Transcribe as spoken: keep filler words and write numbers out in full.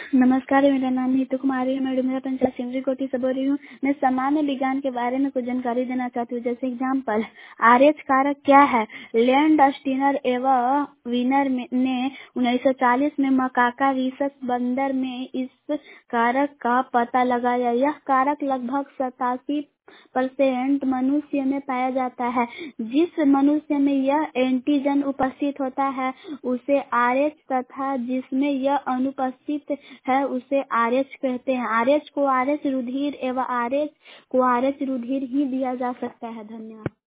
नमस्कार, मेरा नाम नीतू कुमारी है। मैं डुमरा पंचायत सिमरी कोटी से बोल रही हूँ। मैं सामान्य विज्ञान के बारे में कुछ जानकारी देना चाहती हूँ। जैसे एग्जाम्पल, आरएच कारक क्या है? लैंड स्टीनर एवं विनर में- ने उन्नीस सौ चालीस में मकाका रिसस बंदर में इस कारक का पता लगाया। यह कारक लगभग सतासी परसेंट मनुष्य में पाया जाता है। जिस मनुष्य में यह एंटीजन उपस्थित होता है उसे आरएच तथा जिसमें यह अनुपस्थित है उसे आरएच कहते हैं। आरएच को आरएच रुधिर एवं आरएच को आरएच रुधिर ही दिया जा सकता है। धन्यवाद।